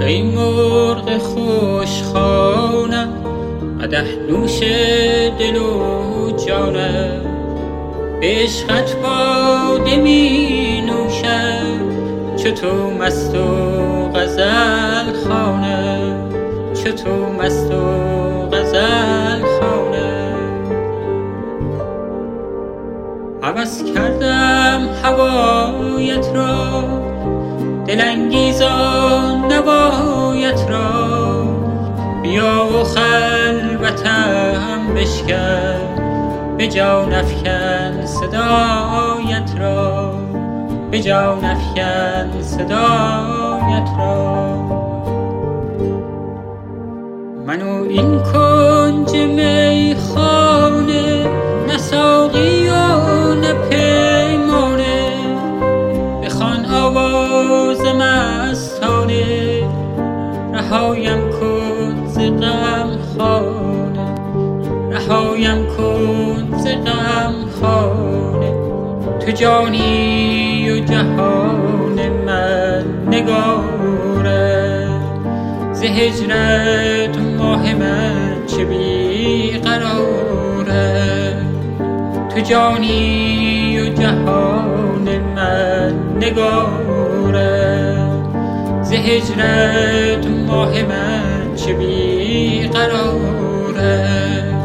ای مرغ خوشخوانم، قدح نوش دل و جانم. به عشقت باده می نوشم، چو تو مست و غزل خوانم، چو تو مست و غزل خوانم. هوس کردم هوایت را، دلانگیزان نوایت را. بیا و خلوتم بشکن، به جان افکن صدایت را، به جان افکن صدایت را. منو این کنج میخانه، نه ساقی و نه پیمانه. بخوان آواز مستانه، رهایم کن ز غم خانه، رهایم کن ز غم خانه. تو جانی و جهان من نگاره، ز هجرت ماه من چه بی قراره. تو جانی و جهان من نگاره، ز هجرت ماه من چه بی قراره.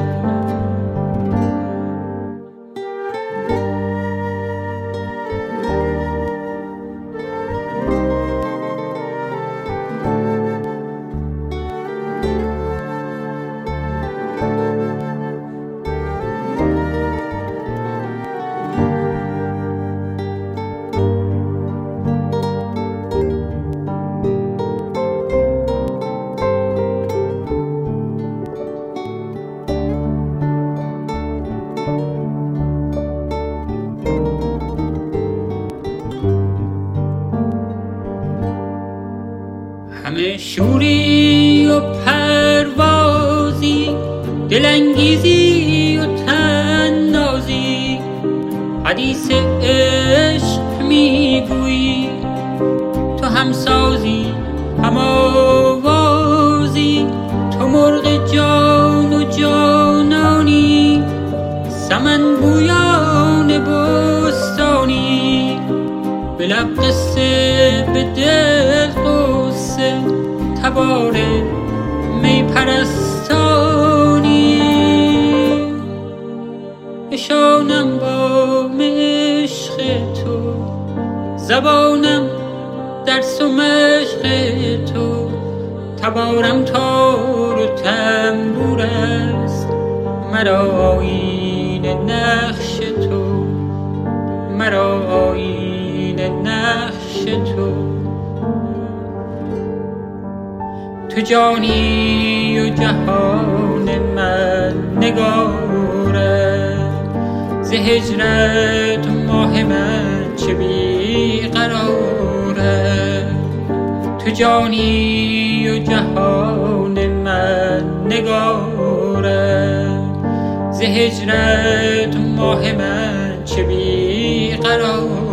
همه شوری و پروازی، دلانگیزی و طنازی. حدیث عشق میگویی، تو همسازی هم آوازی. تو مرغ جان و جانانی، سمن بویان بستانی. به لب قصه به دل قصه، تبار می پرستانی. نشانم با عشق تو، زبانم درس و مشق تو. تبارم تار و تنبور است، مرا آیین نقش تو، مرا آیین نقش تو. تو جانی و جهان من نگاره، ز هجرت ماه من چه بی قراره. تو جانی و جهان من نگاره، ز هجرت ماه من چه بی قراره.